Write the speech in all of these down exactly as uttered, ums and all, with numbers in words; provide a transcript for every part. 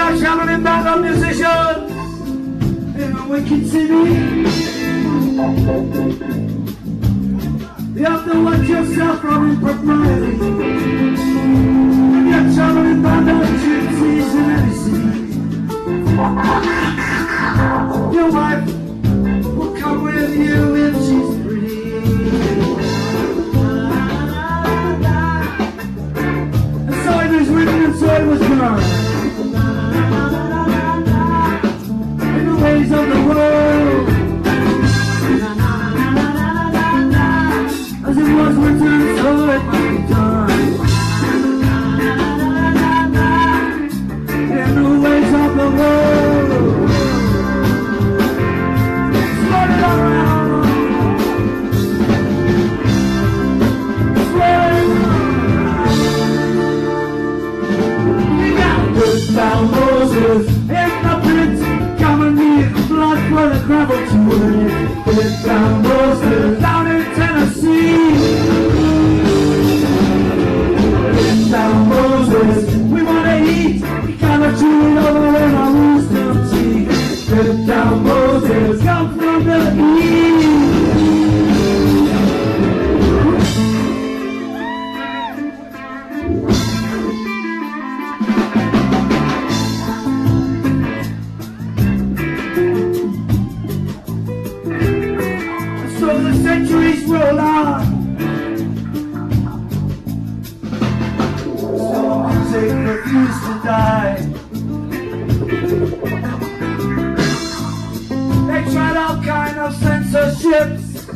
out traveling band of musicians in a wicked city. You have to watch yourself from impropriety. When you're traveling band of gypsies in any city, your wife will come with you if she's pretty. And so it was written and so it was done. In the ways of the world, as it was written, so it must be done. In the ways of the world, spread it around, spread it around. We got good down Moses in the pit, coming near the blood for the gravel to it. Good down Moses down in Tennessee. Good down Moses, we wanna eat, we gotta chew it over in our wisdom teeth. Good down Moses, come from the east. So the centuries roll on, so music refused to die. They tried all kind of censorships,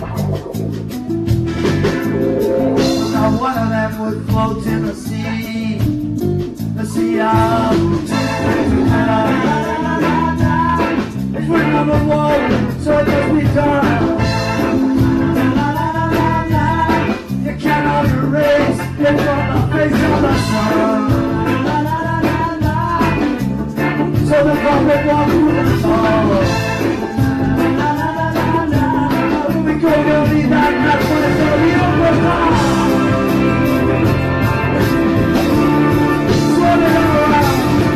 not one of them would float in the sea. The sea of it's written on the wall, so it must be done. You cannot erase it from the face of the sun. So the prophet walked through the sorrow. When we go to leave that, that's when it's a real good time. Swirl it around.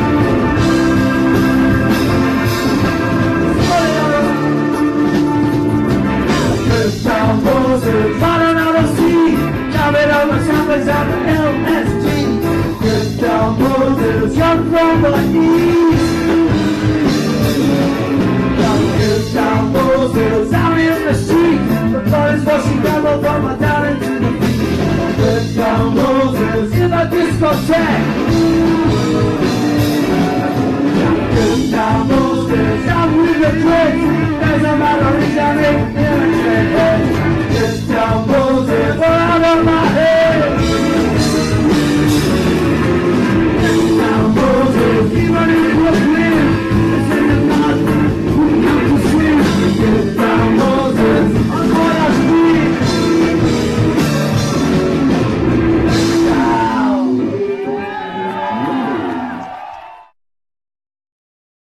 Swirl it around. Good down Moses, falling out of sea, coming over shepherds at the L S G. Good down Moses, young from the east. Good down Moses, out in the street, the blood is washing gravel from down into the feet. Good down Moses, in the discotheque. Good down Moses, down with the tricks, there's a matter of in a